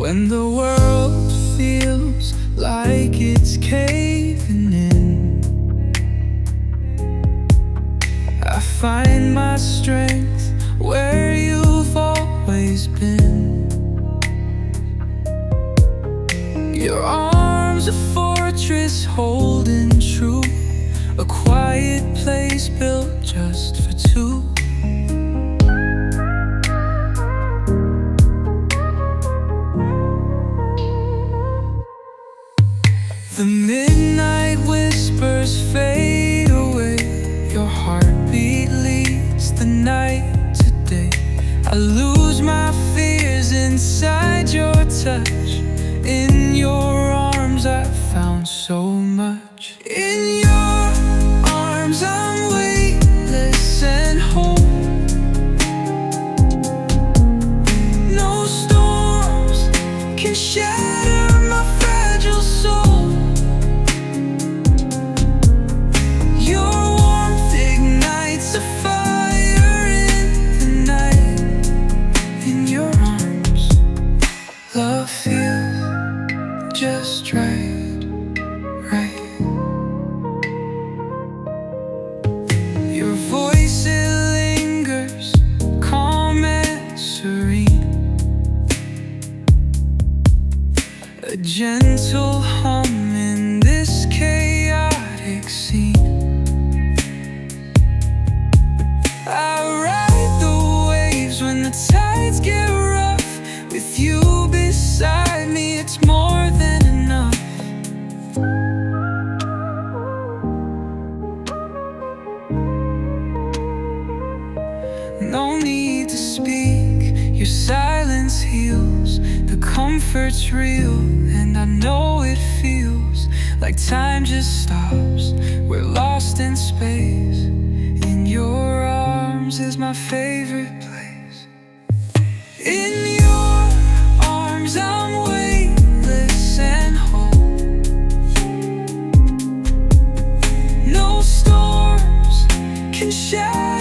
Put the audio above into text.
When the world feels like it's caving in, I find my strength where you've always been. Your arms a fortress holding true, a quiet place built just for two. The midnight whispers fade away, your heartbeat leads the night to day. I lose my fears inside your touch. In your arms I found so much. In your arms I'm weightless and whole. No storms can shatter my fragile soul. Your warmth ignites a fire in the night. In your arms, love feels just right, right. Your voice, it lingers, calm and serene, a gentle hum in this chaotic scene. I ride the waves when the tides get rough. With you beside me, it's more than enough. No need to speak, your silence heals. The comfort's real, and I know it feels like time just stops. We're lost in space. In your arms is my favorite place. In your arms I'm weightless and whole. No storms can shatter